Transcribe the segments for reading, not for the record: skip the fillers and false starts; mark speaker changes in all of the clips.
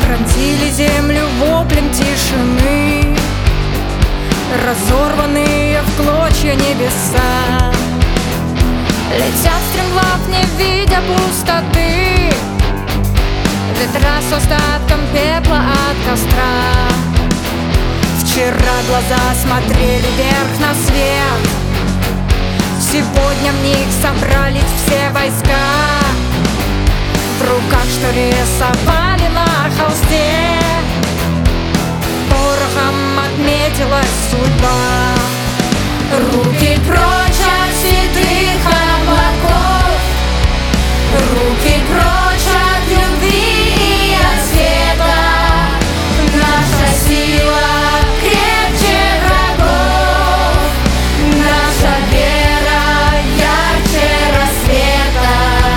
Speaker 1: Пронзили землю воплем тишины, разорванные в клочья небеса. Летят стремглав, не видя пустоты, ветра с остатком пепла от костра. Вчера глаза смотрели вверх на свет, сегодня в них собрались все войска. В руках, что рисовали на холсте, порохом отметилась судьба. Руки прочь от седых облаков, руки прочь от любви и от света. Наша сила крепче врагов, наша вера ярче рассвета.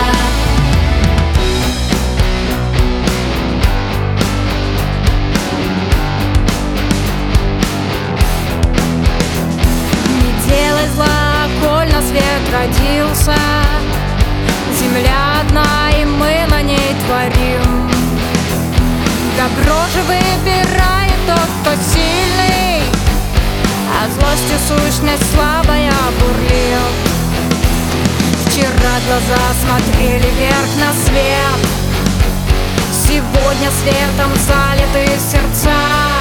Speaker 1: Не делай зла, коль на свет родился. Земля одна, и мы на ней творим. Добро же выбирает тот, кто сильный, а злостью сущность слабая бурлит. Вчера глаза смотрели вверх на свет, сегодня светом залиты сердца.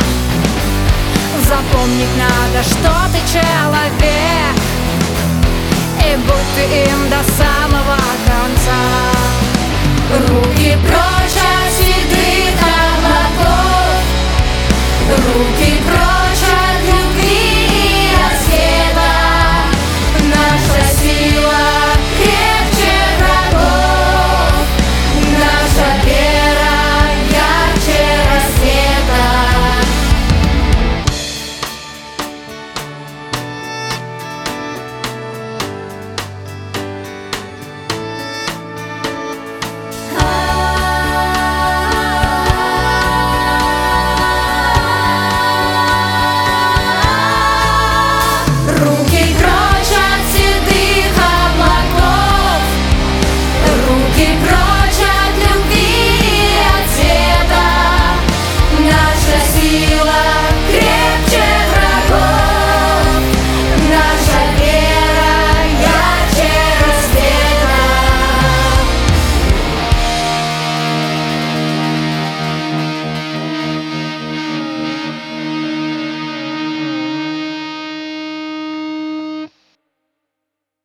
Speaker 1: Запомнить надо, что ты человек, и будь ты им до самого конца. Руки прочь от